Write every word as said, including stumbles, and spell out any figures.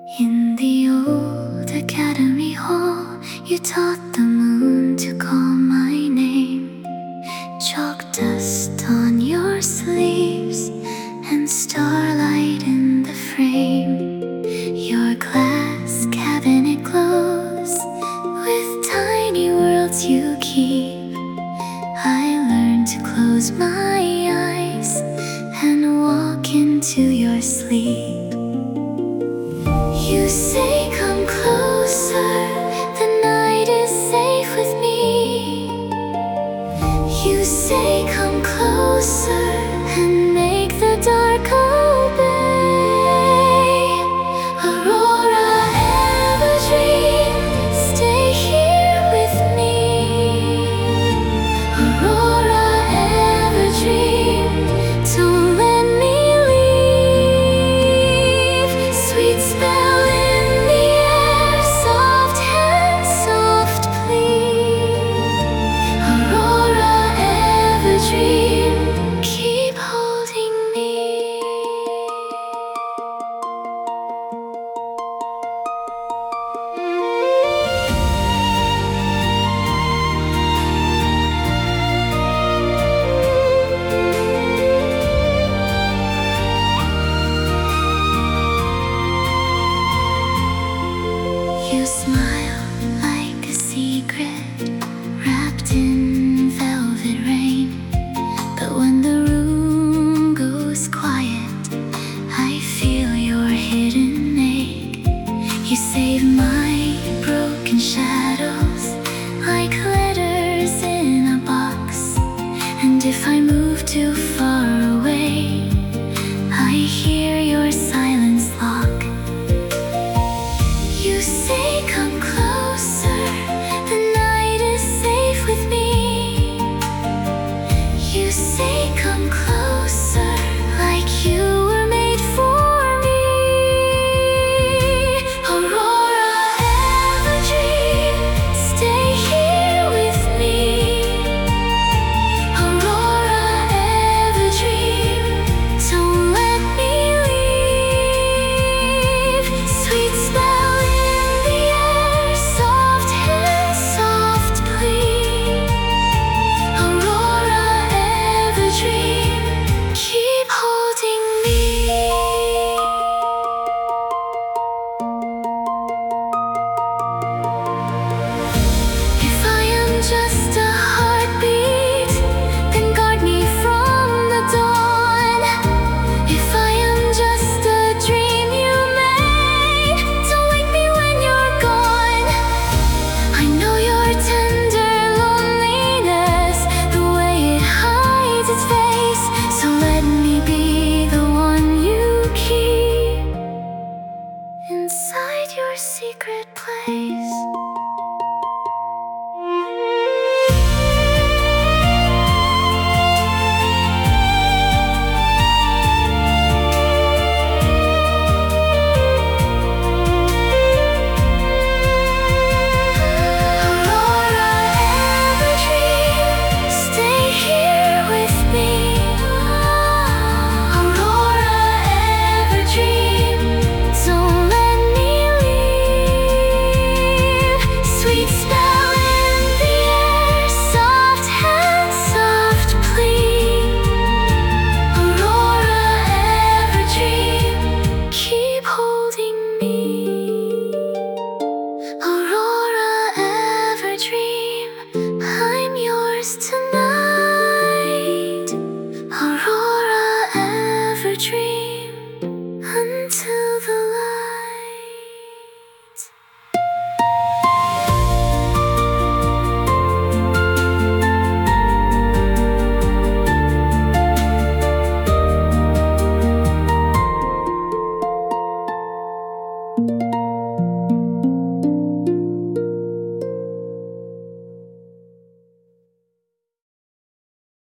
In the old academy hall, you taught the moon to call my name. Chalk dust on your sleeves and starlight in the frame. Your glass cabinet glows with tiny worlds you keep. I learned to close my eyes and walk into your sleep. You say, come closer, the night is safe with me. You say, come closer and make the dark obey. Aurora, Everdream, stay here with me. Aurora, Everdream, don't let me leave. Sweet spell keep holding me. You smile like a secret wrapped in velvet rain. But when the room goes quiet, I feel your hidden ache. You save my broken shadows like letters in a box. And if I move too far away, I hear your silence lock. You say, come closer, the night is safe with me. You say, come closer, like you were made for me. Aurora, Everdream, stay here with me. Aurora, Everdream, don't let me leave. Sweet spell in the air, soft hands, soft plea. Aurora, Everdream, keep holding me. If I am just a heartbeat, then guard me from the dawn. If I am just a dream you made, don't wake me when you're gone. I know your tender loneliness, the way it hides its face. So let me be the one you keep inside your secret place.